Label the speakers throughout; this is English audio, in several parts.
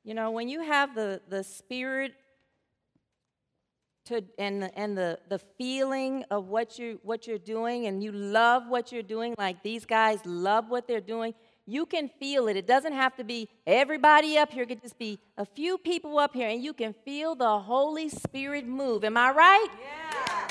Speaker 1: You know, when you have the spirit and the feeling of what you're doing, and you love what you're doing, like these guys love what they're doing, you can feel it. It doesn't have to be everybody up here. It could just be a few people up here, and you can feel the Holy Spirit move. Am I right?
Speaker 2: Yeah.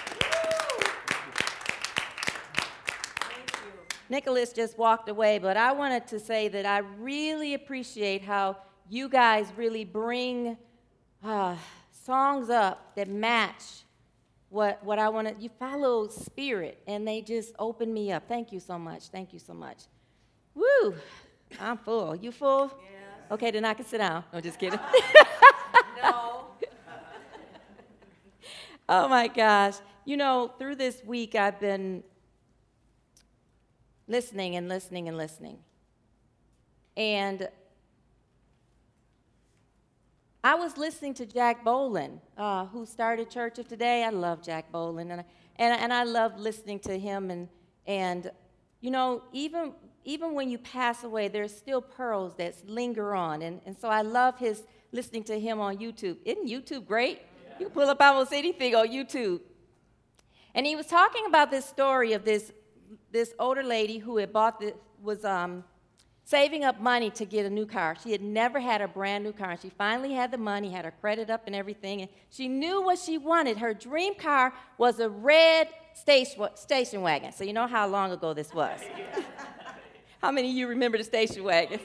Speaker 2: Thank you.
Speaker 1: Nicholas just walked away, but I wanted to say that I really appreciate how you guys really bring songs up that match what I want to. You follow spirit, and they just open me up. Thank you so much. Thank you so much. Woo! I'm full. You full?
Speaker 2: Yes.
Speaker 1: Okay, then I can sit down. No, just kidding.
Speaker 2: No.
Speaker 1: Oh my gosh. You know, through this week, I've been listening and listening and listening. And I was listening to Jack Boland, who started Church of Today. I love Jack Boland, and I love listening to him. And you know, even when you pass away, there's still pearls that linger on. And so I love listening to him on YouTube. Isn't YouTube great? Yeah. You can pull up almost anything on YouTube. And he was talking about this story of this older lady who had was saving up money to get a new car. She had never had a brand new car. And she finally had the money, had her credit up and everything, and she knew what she wanted. Her dream car was a red station wagon. So you know how long ago this was. How many of you remember the station wagon?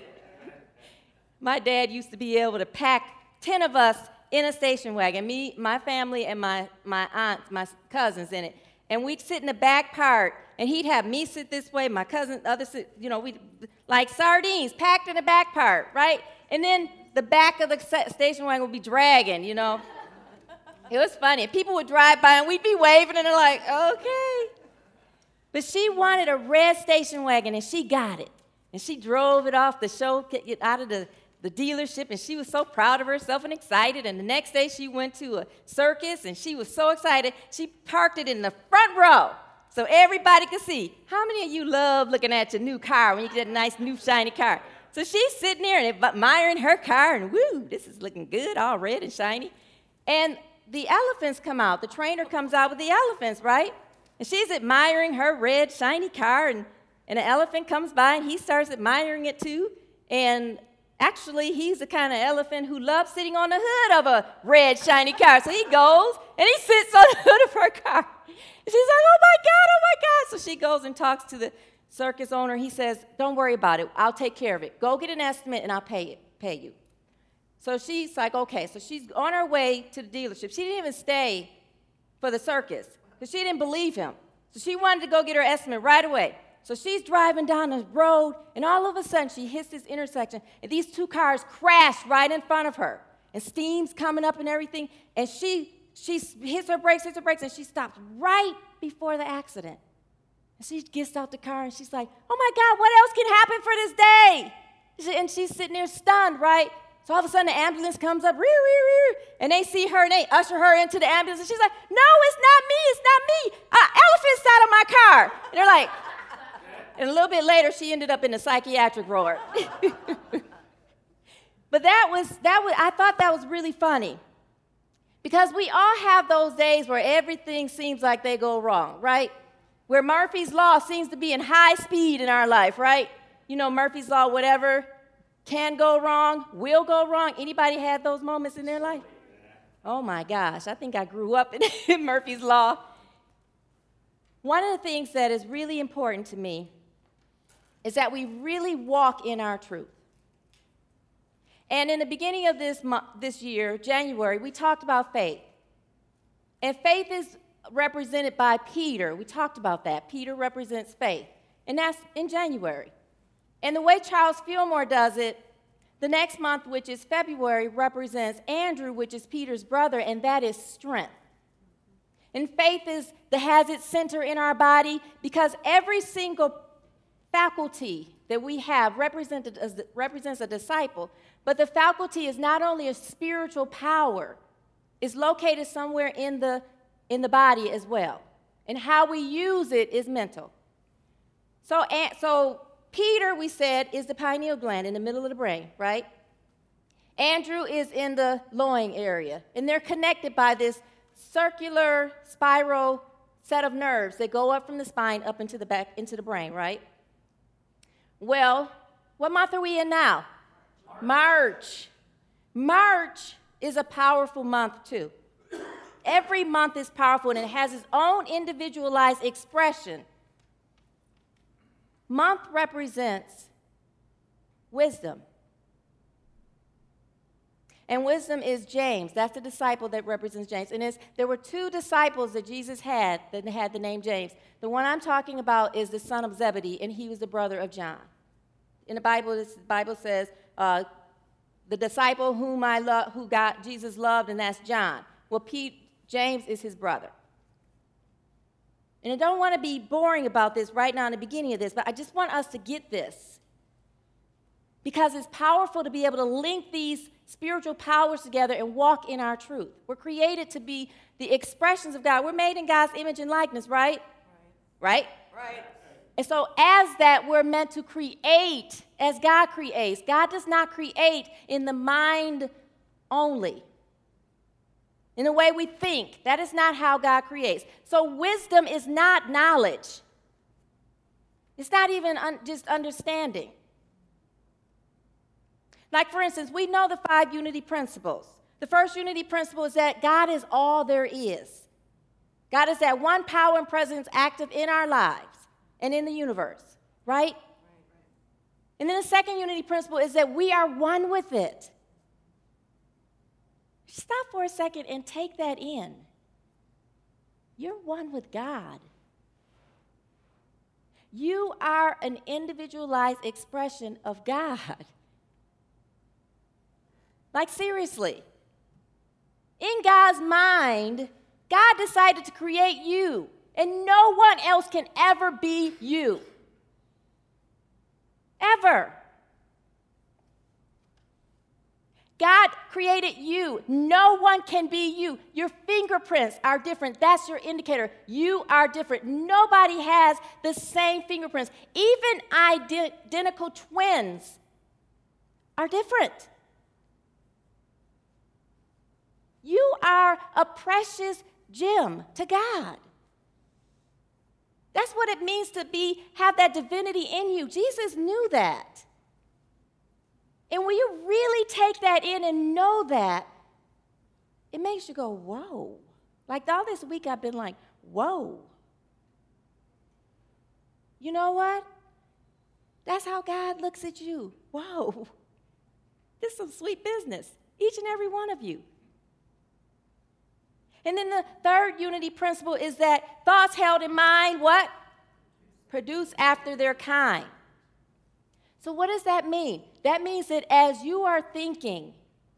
Speaker 1: My dad used to be able to pack 10 of us in a station wagon, me, my family, and my aunts, my cousins in it. And we'd sit in the back part, and he'd have me sit this way, my cousin, other sit, you know, we like sardines packed in the back part, right? And then the back of the station wagon would be dragging, you know. It was funny. People would drive by, and we'd be waving, and they're like, okay. But she wanted a red station wagon, and she got it. And she drove it off the show, get out of the dealership, and she was so proud of herself and excited. And the next day, she went to a circus, and she was so excited, she parked it in the front row so everybody could see. How many of you love looking at your new car when you get a nice, new, shiny car? So she's sitting there and admiring her car, and woo, this is looking good, all red and shiny. And the elephants come out. The trainer comes out with the elephants, right? And she's admiring her red, shiny car, and an elephant comes by, and he starts admiring it too. And actually, he's the kind of elephant who loves sitting on the hood of a red, shiny car. So he goes, and he sits on the hood of her car. And she's like, oh, my God, oh, my God. So she goes and talks to the circus owner. He says, don't worry about it. I'll take care of it. Go get an estimate, and I'll pay you. So she's like, okay. So she's on her way to the dealership. She didn't even stay for the circus because she didn't believe him. So she wanted to go get her estimate right away. So she's driving down the road, and all of a sudden, she hits this intersection, and these two cars crash right in front of her, and steam's coming up and everything, and she hits her brakes, and she stops right before the accident. And she gets out the car, and she's like, oh, my God, what else can happen for this day? And she's sitting there stunned, right? So all of a sudden, the ambulance comes up, and they see her, and they usher her into the ambulance, and she's like, no, it's not me. Elephant sat on my car. And they're like, and a little bit later, she ended up in the psychiatric ward. But I thought that was really funny. Because we all have those days where everything seems like they go wrong, right? Where Murphy's Law seems to be in high speed in our life, right? You know, Murphy's Law, whatever can go wrong, will go wrong. Anybody had those moments in their life? Oh, my gosh. I think I grew up in Murphy's Law. One of the things that is really important to me is that we really walk in our truth. And in the beginning of this year, January, we talked about faith. And faith is represented by Peter. We talked about that. Peter represents faith. And that's in January. And the way Charles Fillmore does it, the next month, which is February, represents Andrew, which is Peter's brother, and that is strength. And faith has its center in our body because every single faculty that we have represents a disciple, but the faculty is not only a spiritual power, it's located somewhere in the body as well. And how we use it is mental. So Peter, we said, is the pineal gland in the middle of the brain, right? Andrew is in the loin area, and they're connected by this circular spiral set of nerves that go up from the spine up into the back, into the brain, right? Well, what month are we in now? March. March is a powerful month, too. Every month is powerful, and it has its own individualized expression. Month represents wisdom. And wisdom is James. That's the disciple that represents James. And there were two disciples that Jesus had that had the name James. The one I'm talking about is the son of Zebedee, and he was the brother of John. In the Bible says, the disciple whom Jesus loved, and that's John. Well, James is his brother. And I don't want to be boring about this right now in the beginning of this, but I just want us to get this. Because it's powerful to be able to link these spiritual powers together and walk in our truth. We're created to be the expressions of God. We're made in God's image and likeness, right? Right?
Speaker 2: Right.
Speaker 1: And so as that, we're meant to create as God creates. God does not create in the mind only, in the way we think. That is not how God creates. So wisdom is not knowledge. It's not even just understanding. Like, for instance, we know the 5 unity principles. The first unity principle is that God is all there is. God is that one power and presence active in our lives and in the universe, right? And then the second unity principle is that we are one with it. Stop for a second and take that in. You're one with God. You are an individualized expression of God. Like, seriously. In God's mind, God decided to create you, and no one else can ever be you. Ever. God created you. No one can be you. Your fingerprints are different. That's your indicator. You are different. Nobody has the same fingerprints. Even identical twins are different. You are a precious gem to God. That's what it means to have that divinity in you. Jesus knew that. And when you really take that in and know that, it makes you go, whoa. Like all this week I've been like, whoa. You know what? That's how God looks at you. Whoa. This is some sweet business. Each and every one of you. And then the third unity principle is that thoughts held in mind, what? Produce after their kind. So what does that mean? That means that as you are thinking,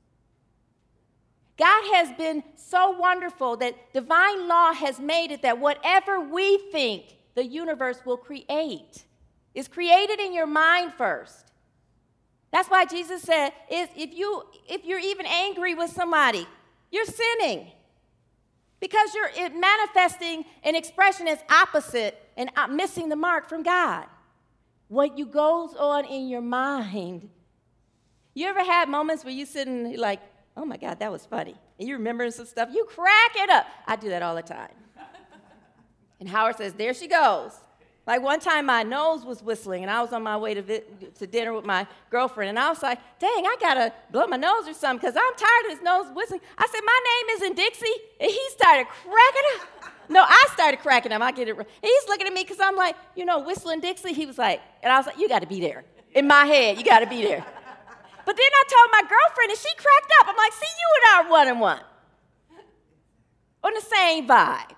Speaker 1: God has been so wonderful that divine law has made it that whatever we think, the universe will create. It's created in your mind first. That's why Jesus said, if you're even angry with somebody, you're sinning. Because you're manifesting an expression that's opposite and missing the mark from God. What goes on in your mind. You ever had moments where you sit and you're like, oh my God, that was funny. And you remember some stuff, you crack it up. I do that all the time. And Howard says, there she goes. Like one time my nose was whistling and I was on my way to dinner with my girlfriend. And I was like, dang, I got to blow my nose or something because I'm tired of his nose whistling. I said, my name isn't Dixie. And he started cracking up. No, I started cracking up. I get it. And he's looking at me because I'm like, whistling Dixie. He was like, and I was like, you got to be there. In my head, you got to be there. But then I told my girlfriend and she cracked up. I'm like, see, you and I are one and one. On the same vibe.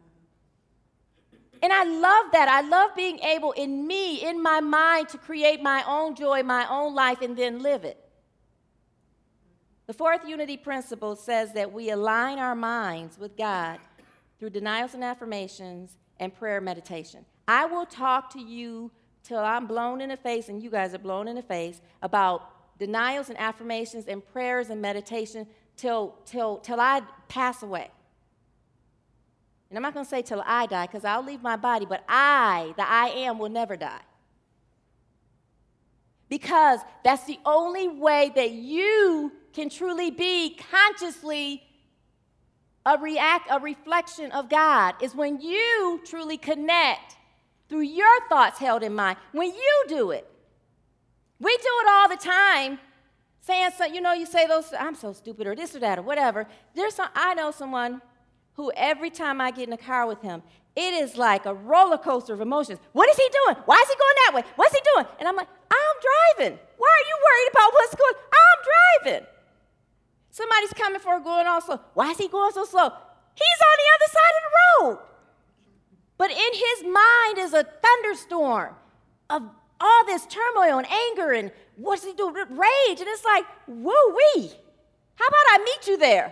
Speaker 1: And I love that. I love being able in my mind, to create my own joy, my own life, and then live it. The fourth unity principle says that we align our minds with God through denials and affirmations and prayer meditation. I will talk to you till I'm blown in the face and you guys are blown in the face about denials and affirmations and prayers and meditation till I pass away. And I'm not going to say till I die because I'll leave my body, but the I am, will never die. Because that's the only way that you can truly be consciously a reflection of God is when you truly connect through your thoughts held in mind. When you do it. We do it all the time, saying, you say those, I'm so stupid, or this or that, or whatever. I know someone who every time I get in the car with him, it is like a roller coaster of emotions. What is he doing? Why is he going that way? What's he doing? And I'm like, I'm driving. Why are you worried about what's going on? I'm driving. Somebody's coming for going all slow. Why is he going so slow? He's on the other side of the road. But in his mind is a thunderstorm of all this turmoil and anger and what's he doing? Rage. And it's like, woo-wee. How about I meet you there?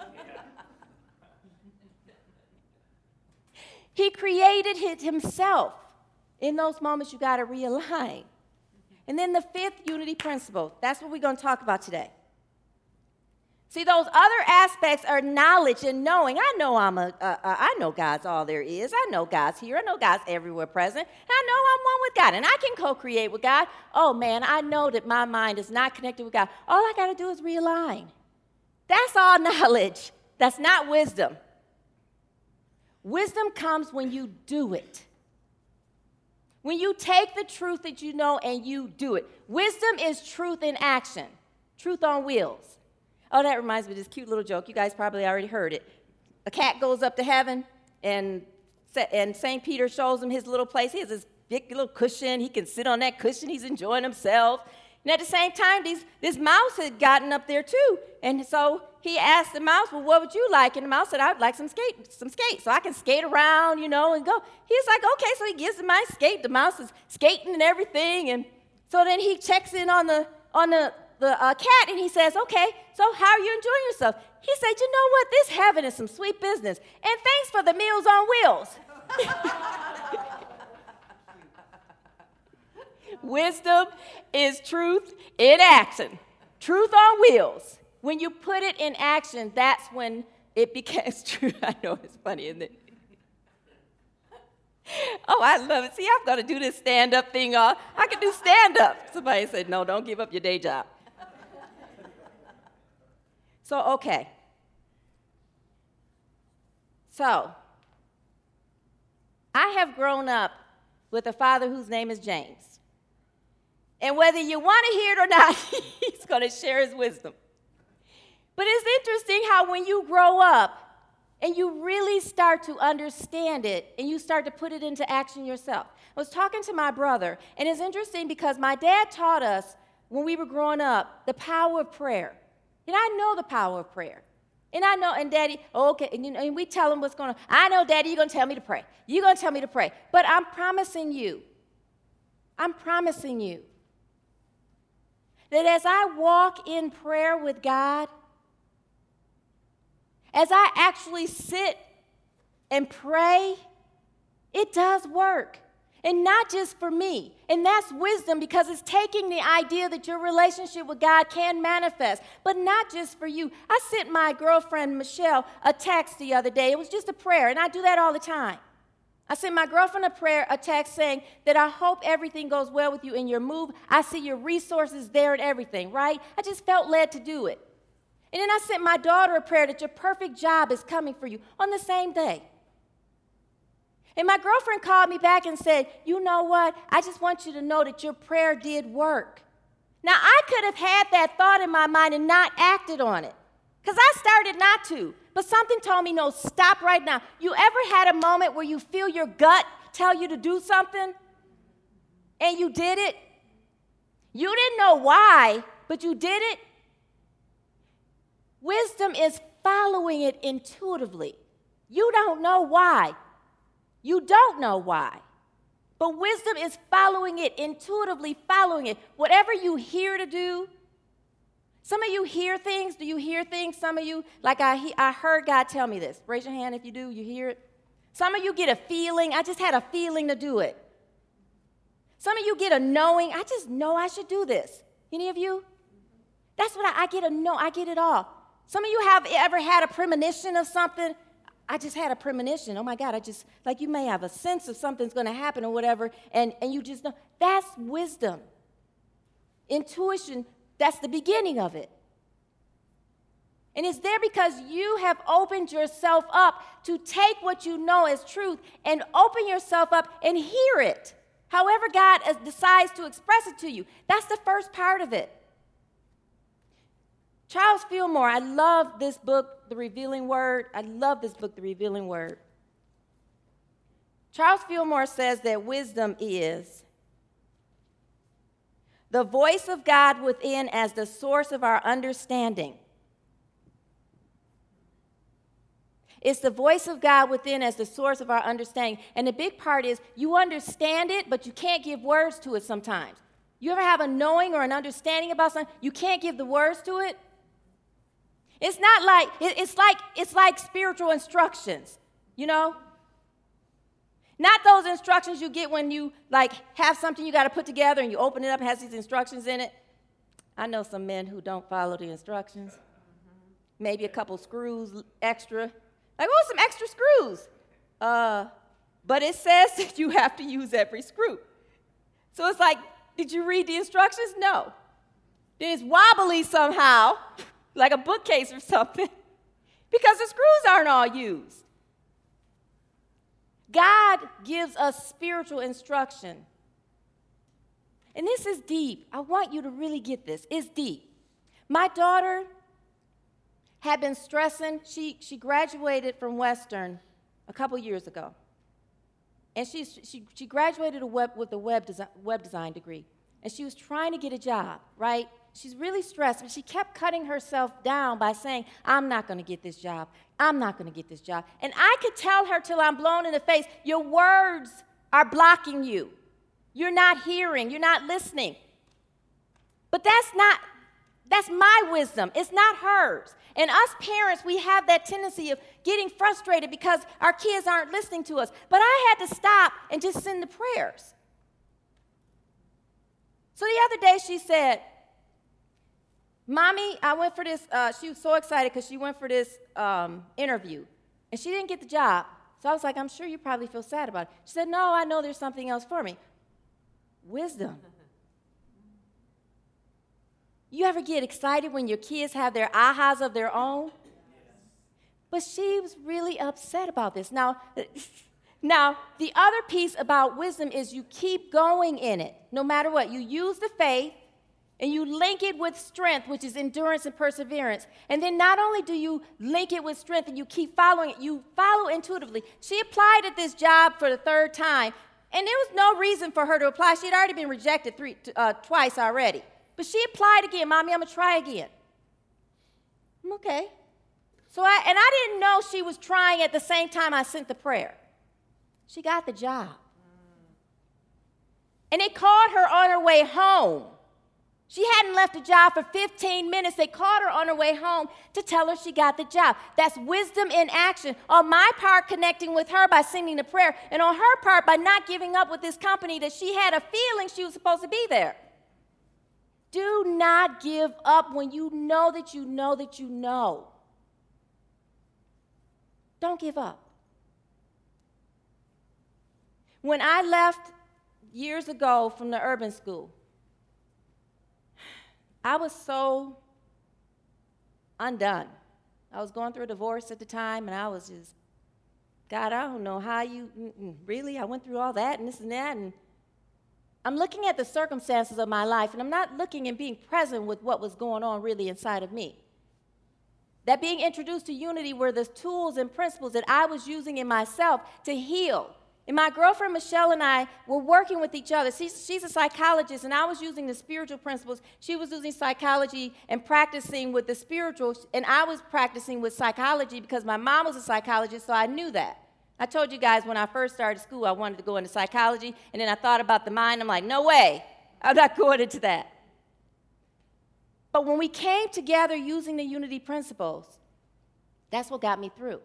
Speaker 1: He created it himself. In those moments, you got to realign. And then the fifth unity principle. That's what we're going to talk about today. See, those other aspects are knowledge and knowing. I know God's all there is. I know God's here. I know God's everywhere present. I know I'm one with God, and I can co-create with God. Oh, man, I know that my mind is not connected with God. All I got to do is realign. That's all knowledge. That's not wisdom. Wisdom comes when you do it. When you take the truth that you know and you do it. Wisdom is truth in action. Truth on wheels. Oh, that reminds me of this cute little joke. You guys probably already heard it. A cat goes up to heaven, and St. Peter shows him his little place. He has this big little cushion. He can sit on that cushion. He's enjoying himself. And at the same time, this mouse had gotten up there too. And so he asked the mouse, well, what would you like? And the mouse said, I would like some skates so I can skate around, and go. He's like, okay, so he gives him my skate. The mouse is skating and everything. And so then he checks in on the cat, and he says, okay, so how are you enjoying yourself? He said, you know what? This heaven is some sweet business. And thanks for the Meals on Wheels. Wisdom is truth in action. Truth on wheels. When you put it in action, that's when it becomes true. I know it's funny, isn't it? Oh, I love it. See, I'm going to do this stand-up thing. I can do stand-up. Somebody said, no, don't give up your day job. So, okay. So, I have grown up with a father whose name is James. And whether you want to hear it or not, he's going to share his wisdom. But it's interesting how when you grow up and you really start to understand it and you start to put it into action yourself. I was talking to my brother, and it's interesting because my dad taught us when we were growing up the power of prayer. And I know the power of prayer. And I know, and Daddy, okay, and we tell him what's going on. I know, Daddy, you're going to tell me to pray. You're going to tell me to pray. But I'm promising you that as I walk in prayer with God, as I actually sit and pray, it does work. And not just for me. And that's wisdom, because it's taking the idea that your relationship with God can manifest, but not just for you. I sent my girlfriend, Michelle, a text the other day. It was just a prayer, and I do that all the time. I sent my girlfriend a text saying that I hope everything goes well with you in your move. I see your resources there and everything, right? I just felt led to do it. And then I sent my daughter a prayer that your perfect job is coming for you on the same day. And my girlfriend called me back and said, you know what? I just want you to know that your prayer did work. Now, I could have had that thought in my mind and not acted on it, because I started not to. But something told me, no, stop right now. You ever had a moment where you feel your gut tell you to do something and you did it? You didn't know why, but you did it. Wisdom is following it intuitively. You don't know why. You don't know why. But wisdom is following it, intuitively following it. Whatever you hear to do. Some of you hear things. Do you hear things? Some of you, like I heard God tell me this. Raise your hand if you do. You hear it. Some of you get a feeling. I just had a feeling to do it. Some of you get a knowing. I just know I should do this. Any of you? That's what I get a know. I get it all. Some of you have ever had a premonition of something. I just had a premonition. Oh, my God, like you may have a sense of something's going to happen or whatever, and you just know. That's wisdom. Intuition, that's the beginning of it. And it's there because you have opened yourself up to take what you know as truth and open yourself up and hear it, however God decides to express it to you. That's the first part of it. Charles Fillmore, I love this book, The Revealing Word. I love this book, The Revealing Word. Charles Fillmore says that wisdom is the voice of God within as the source of our understanding. It's the voice of God within as the source of our understanding. And the big part is you understand it, but you can't give words to it sometimes. You ever have a knowing or an understanding about something? You can't give the words to it? It's not like, it's like spiritual instructions, you know? Not those instructions you get when you like have something you got to put together and you open it up, it has these instructions in it. I know some men who don't follow the instructions. Maybe a couple screws extra. Like, oh, some extra screws. But it says that you have to use every screw. So it's like, did you read the instructions? No. Then it's wobbly somehow, like a bookcase or something, because the screws aren't all used. God gives us spiritual instruction. And this is deep. I want you to really get this. It's deep. My daughter had been stressing. She graduated from Western a couple years ago. And she graduated with a web design degree. And she was trying to get a job, right? She's really stressed, but she kept cutting herself down by saying, I'm not going to get this job. I'm not going to get this job. And I could tell her till I'm blown in the face, your words are blocking you. You're not hearing. You're not listening. But that's my wisdom. It's not hers. And us parents, we have that tendency of getting frustrated because our kids aren't listening to us. But I had to stop and just send the prayers. So the other day she said, Mommy, I went for this, she was so excited because she went for this interview, and she didn't get the job. So I was like, I'm sure you probably feel sad about it. She said, no, I know there's something else for me. Wisdom. You ever get excited when your kids have their ahas of their own? But she was really upset about this. Now, the other piece about wisdom is you keep going in it, no matter what. You use the faith, and you link it with strength, which is endurance and perseverance. And then not only do you link it with strength and you keep following it, you follow intuitively. She applied at this job for the third time, and there was no reason for her to apply. She had already been rejected twice already. But she applied again. Mommy, I'm going to try again. Okay. So I didn't know she was trying at the same time I sent the prayer. She got the job. And they called her on her way home. She hadn't left the job for 15 minutes. They called her on her way home to tell her she got the job. That's wisdom in action. On my part, connecting with her by sending the prayer, and on her part, by not giving up with this company that she had a feeling she was supposed to be there. Do not give up when you know that you know that you know. Don't give up. When I left years ago from the urban school, I was so undone. I was going through a divorce at the time, and I was just, God, I don't know how you, really? I went through all that and this and that, and I'm looking at the circumstances of my life, and I'm not looking and being present with what was going on really inside of me. That being introduced to unity were the tools and principles that I was using in myself to heal. And my girlfriend Michelle and I were working with each other. She's a psychologist, and I was using the spiritual principles. She was using psychology and practicing with the spiritual, and I was practicing with psychology because my mom was a psychologist, so I knew that. I told you guys when I first started school, I wanted to go into psychology, and then I thought about the mind. I'm like, no way. I'm not going into that. But when we came together using the unity principles, that's what got me through.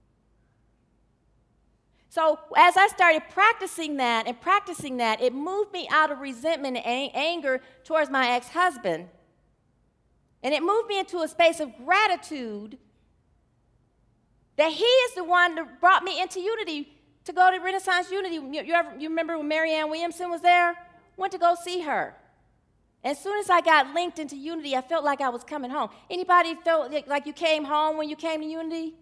Speaker 1: So as I started practicing that, it moved me out of resentment and anger towards my ex-husband. And it moved me into a space of gratitude that he is the one that brought me into unity, to go to Renaissance Unity. You remember when Marianne Williamson was there? Went to go see her. As soon as I got linked into Unity, I felt like I was coming home. Anybody felt like you came home when you came to Unity?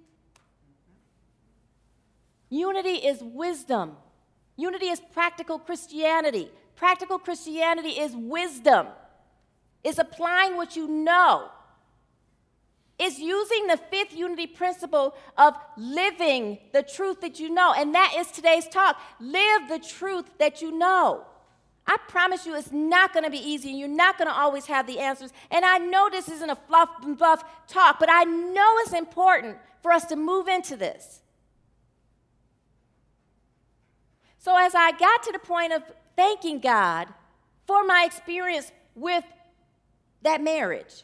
Speaker 1: Unity is wisdom. Unity is practical Christianity. Practical Christianity is wisdom. It's applying what you know. It's using the fifth unity principle of living the truth that you know. And that is today's talk. Live the truth that you know. I promise you it's not going to be easy, and you're not going to always have the answers. And I know this isn't a fluff and buff talk, but I know it's important for us to move into this. So as I got to the point of thanking God for my experience with that marriage,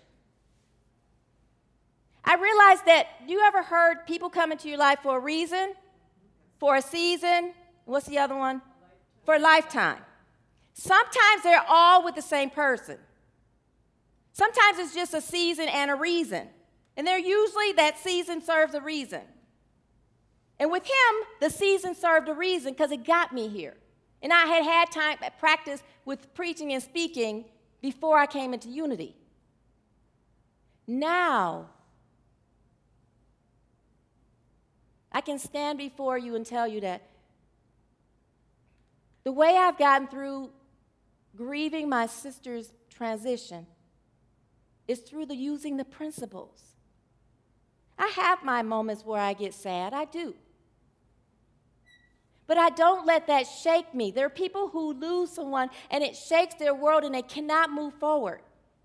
Speaker 1: I realized that you ever heard people come into your life for a reason, for a season, what's the other one? For a lifetime. Sometimes they're all with the same person. Sometimes it's just a season and a reason. And they're usually that season serves a reason. And with him, the season served a reason because it got me here. And I had had time at practice with preaching and speaking before I came into Unity. Now, I can stand before you and tell you that the way I've gotten through grieving my sister's transition is through using the principles. I have my moments where I get sad, I do. But I don't let that shake me. There are people who lose someone and it shakes their world and they cannot move forward.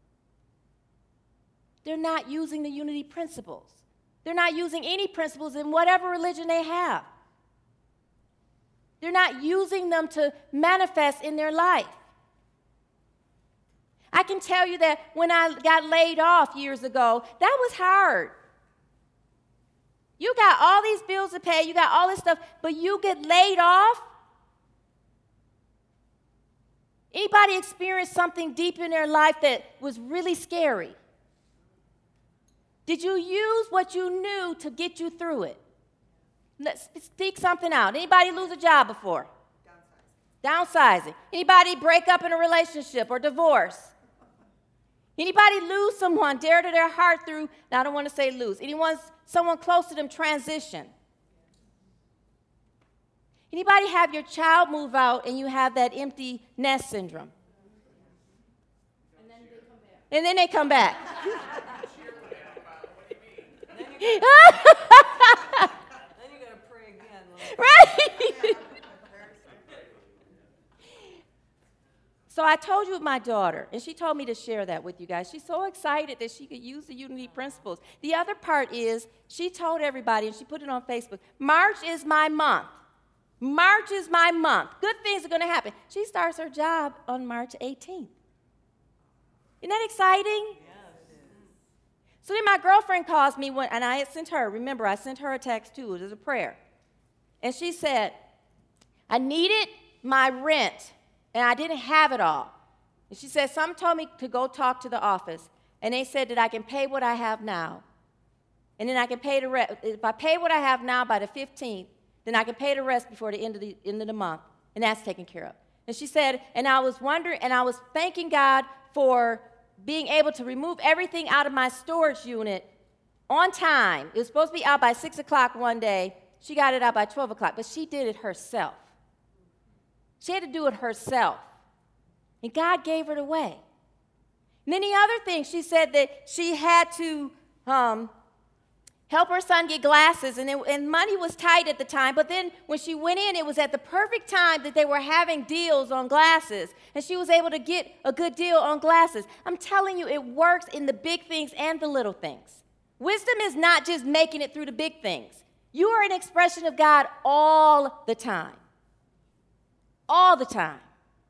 Speaker 1: They're not using the unity principles. They're not using any principles in whatever religion they have. They're not using them to manifest in their life. I can tell you that when I got laid off years ago, that was hard. You got all these bills to pay, you got all this stuff, but you get laid off? Anybody experience something deep in their life that was really scary? Did you use what you knew to get you through it? Let's speak something out. Anybody lose a job before? Downsizing. Anybody break up in a relationship or divorce? Anybody lose someone dear to their heart through, now I don't want to say lose, someone close to them transition? Anybody have your child move out and you have that empty nest syndrome? And then they come back.
Speaker 2: Then you got to pray again.
Speaker 1: Right? So I told you my daughter, and she told me to share that with you guys. She's so excited that she could use the unity principles. The other part is she told everybody, and she put it on Facebook, March is my month. March is my month. Good things are going to happen. She starts her job on March 18th. Isn't that exciting?
Speaker 2: Yes.
Speaker 1: So then my girlfriend calls me, and I had sent her, remember, I sent her a text too. It was a prayer. And she said, I needed my rent, and I didn't have it all. And she said, someone told me to go talk to the office, and they said that I can pay what I have now. And then I can pay the rest. If I pay what I have now by the 15th, then I can pay the rest before the end of the month, and that's taken care of. And she said, and I was wondering, and I was thanking God for being able to remove everything out of my storage unit on time. It was supposed to be out by 6 o'clock one day. She got it out by 12 o'clock, but she did it herself. She had to do it herself. And God gave her the way. And then the other thing, she said that she had to help her son get glasses, and money was tight at the time, but then when she went in, it was at the perfect time that they were having deals on glasses, and she was able to get a good deal on glasses. I'm telling you, it works in the big things and the little things. Wisdom is not just making it through the big things. You are an expression of God all the time. All the time.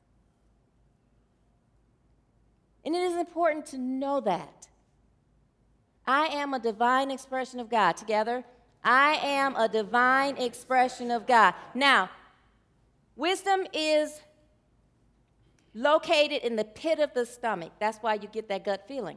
Speaker 1: And it is important to know that. I am a divine expression of God. Together, I am a divine expression of God. Now, wisdom is located in the pit of the stomach. That's why you get that gut feeling.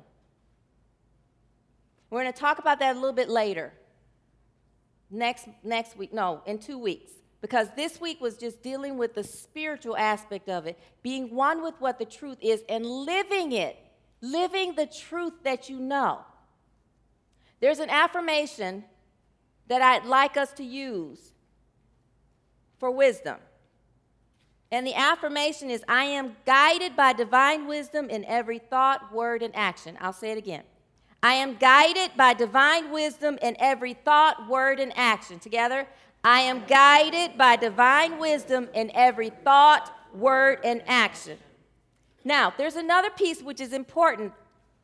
Speaker 1: We're going to talk about that a little bit later. Next week, no, in 2 weeks. because this week was just dealing with the spiritual aspect of it, being one with what the truth is and living it, living the truth that you know. There's an affirmation that I'd like us to use for wisdom. And the affirmation is, I am guided by divine wisdom in every thought, word, and action. I'll say it again. I am guided by divine wisdom in every thought, word, and action. Together, I am guided by divine wisdom in every thought, word, and action. Now, there's another piece which is important.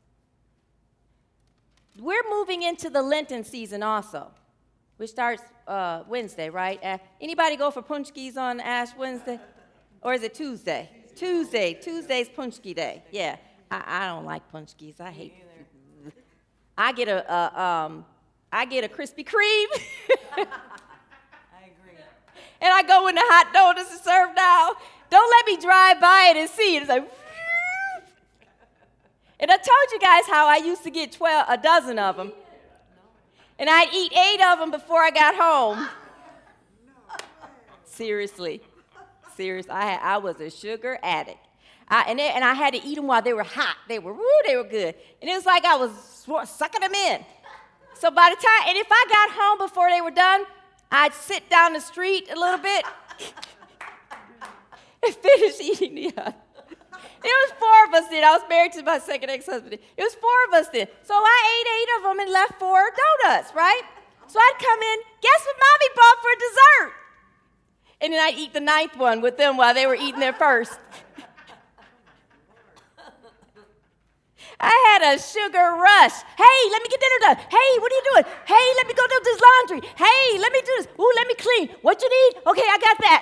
Speaker 1: We're moving into the Lenten season also, which starts Wednesday, right? Anybody go for punchkis on Ash Wednesday? Or is it Tuesday? Tuesday's punchki day. Yeah, I don't like punchkis. I hate. I get a Krispy Kreme.
Speaker 2: I agree.
Speaker 1: And I go when the hot donuts are served now. Don't let me drive by it and see it. It's like, and I told you guys how I used to get a dozen of them. And I'd eat 8 of them before I got home. Seriously. I was a sugar addict. And I had to eat them while they were hot. They were good. And it was like I was sucking them in. So by the time, and if I got home before they were done, I'd sit down the street a little bit and finish eating the other. It was 4 of us then. I was married to my second ex-husband. It was 4 of us then. So I ate 8 of them and left 4 donuts, right? So I'd come in, guess what Mommy bought for dessert? And then I'd eat the 9th one with them while they were eating their first. I had a sugar rush. Hey, let me get dinner done. Hey, what are you doing? Hey, let me go do this laundry. Hey, let me do this. Ooh, let me clean. What you need? Okay, I got that.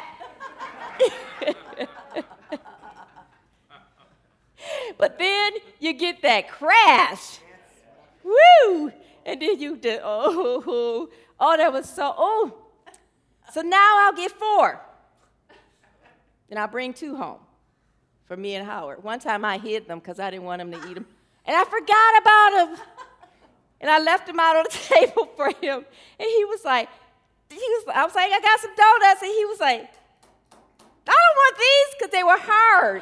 Speaker 1: But then you get that crash. Woo! And then you did, that was so. So now I'll get 4. And I'll bring 2 home for me and Howard. One time I hid them because I didn't want him to eat them. And I forgot about them. And I left them out on the table for him. And I was like, I got some donuts. And he was like, I don't want these because they were hard.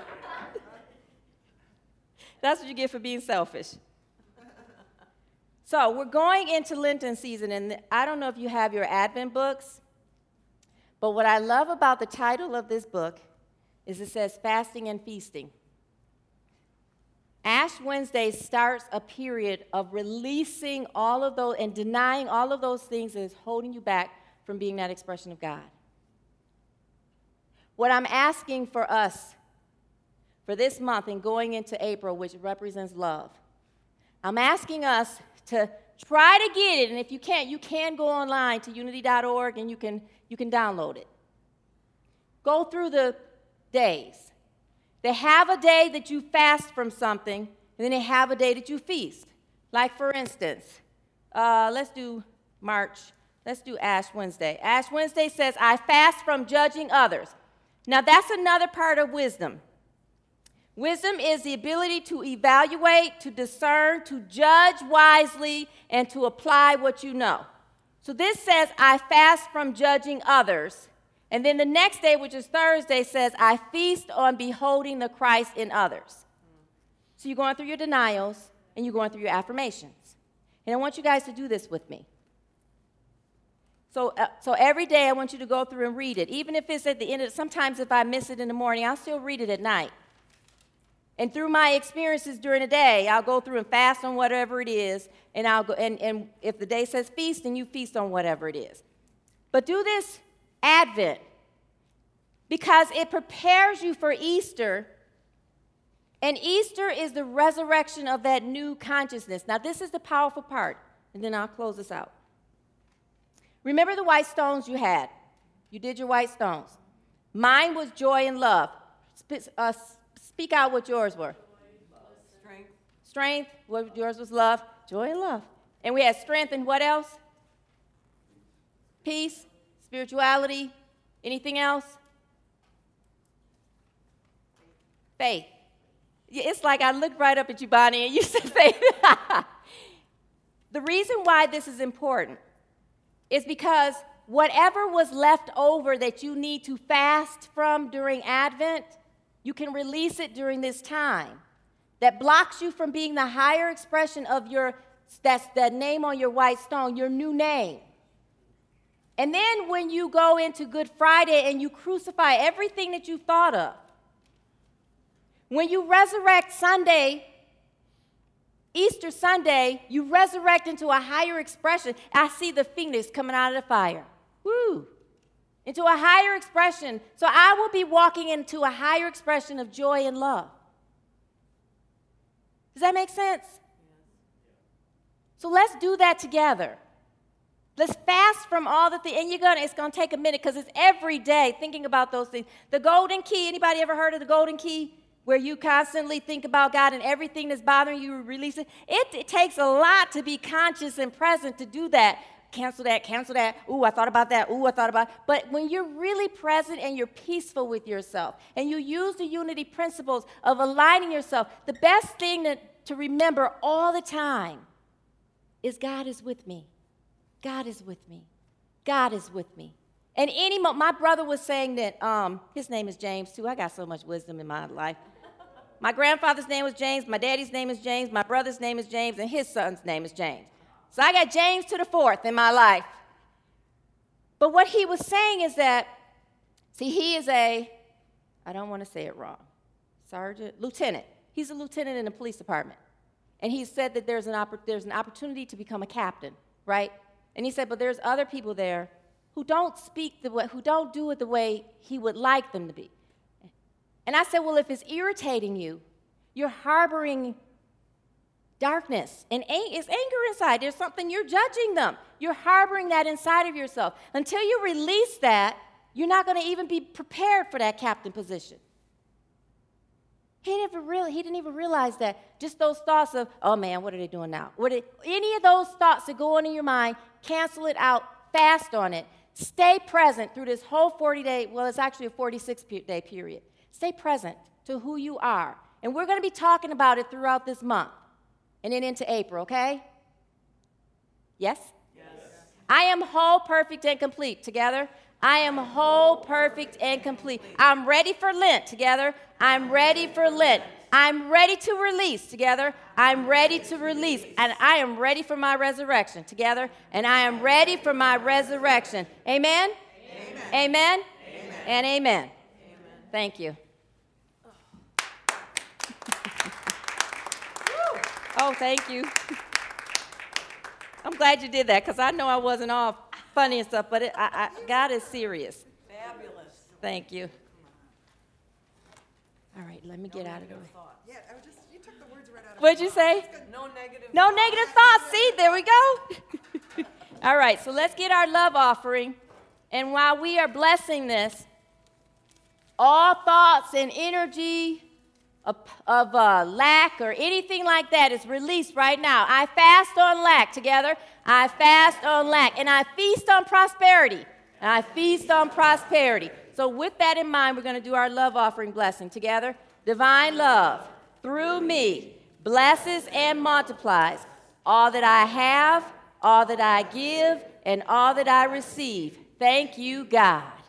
Speaker 1: That's what you get for being selfish. So we're going into Lenten season. And I don't know if you have your Advent books. But what I love about the title of this book is it says fasting and feasting. Ash Wednesday starts a period of releasing all of those and denying all of those things that is holding you back from being that expression of God. What I'm asking for us for this month and going into April, which represents love, I'm asking us to try to get it, and if you can't, you can go online to unity.org and you can download it. Go through the days. They have a day that you fast from something, and then they have a day that you feast. Like, for instance, let's do Ash Wednesday. Ash Wednesday says, I fast from judging others. Now, that's another part of wisdom. Wisdom is the ability to evaluate, to discern, to judge wisely, and to apply what you know. So this says, I fast from judging others. And then the next day, which is Thursday, says, I feast on beholding the Christ in others. So you're going through your denials, and you're going through your affirmations. And I want you guys to do this with me. So every day I want you to go through and read it. Even if it's at the end of it, sometimes if I miss it in the morning, I'll still read it at night. And through my experiences during the day, I'll go through and fast on whatever it is, and I'll go and if the day says feast, then you feast on whatever it is. But do this Advent because it prepares you for Easter, and Easter is the resurrection of that new consciousness. Now, this is the powerful part, and then I'll close this out. Remember the white stones you had. You did your white stones. Mine was joy and love. Speak out what yours were.
Speaker 2: Strength.
Speaker 1: Strength. What yours was love. Joy and love. And we had strength and what else? Peace. Spirituality. Anything else? Faith. It's like I looked right up at you, Bonnie, and you said faith. The reason why this is important is because whatever was left over that you need to fast from during Advent, you can release it during this time. That blocks you from being the higher expression of that's that name on your white stone, your new name. And then when you go into Good Friday and you crucify everything that you thought of, when you resurrect Sunday, Easter Sunday, you resurrect into a higher expression. I see the phoenix coming out of the fire. Woo! Into a higher expression. So I will be walking into a higher expression of joy and love. Does that make sense? So let's do that together. Let's fast from all the things. And it's going to take a minute because it's every day thinking about those things. The golden key, anybody ever heard of the golden key? Where you constantly think about God and everything that's bothering you, release it. It takes a lot to be conscious and present to do that. Cancel that. Ooh, I thought about that. Ooh, I thought about it. But when you're really present and you're peaceful with yourself and you use the unity principles of aligning yourself, the best thing to remember all the time is God is with me. God is with me. God is with me. And my brother was saying that, his name is James too. I got so much wisdom in my life. My grandfather's name was James, my daddy's name is James, my brother's name is James, and his son's name is James. So I got James to the fourth in my life. But what he was saying is that, he is I don't want to say it wrong, lieutenant. He's a lieutenant in the police department. And he said that there's an opportunity to become a captain, right? And he said, but there's other people there who don't who don't do it the way he would like them to be. And I said, well, if it's irritating you, you're harboring darkness. And it's anger inside. There's something, you're judging them. You're harboring that inside of yourself. Until you release that, you're not going to even be prepared for that captain position. He didn't even realize that. Just those thoughts of, oh man, what are they doing now? Any of those thoughts that go on in your mind, cancel it out, fast on it. Stay present through this whole 40-day, well, it's actually a 46-day period. Stay present to who you are. And we're going to be talking about it throughout this month and then into April, okay? Yes? Yes. I am whole, perfect, and complete. Together? I am whole, perfect, and complete. I'm ready for Lent. Together? I'm ready for Lent. I'm ready to release. Together? I'm ready to release. And I am ready for my resurrection. Together? And I am ready for my resurrection. Amen? Amen. Amen? Amen. And amen. Amen. Thank you. Oh, thank you. I'm glad you did that because I know I wasn't all funny and stuff, but God is serious.
Speaker 2: Fabulous.
Speaker 1: Thank you. All right, let me get out of the way.
Speaker 3: Yeah, you took the words right out of
Speaker 1: What'd you say?
Speaker 2: No negative.
Speaker 1: No negative thoughts. See, there we go. All right, so let's get our love offering. And while we are blessing this, all thoughts and energy of lack or anything like that is released right now. I fast on lack. Together, I fast on lack. And I feast on prosperity. And I feast on prosperity. So with that in mind, we're going to do our love offering blessing together. Divine love, through me, blesses and multiplies all that I have, all that I give, and all that I receive. Thank you, God.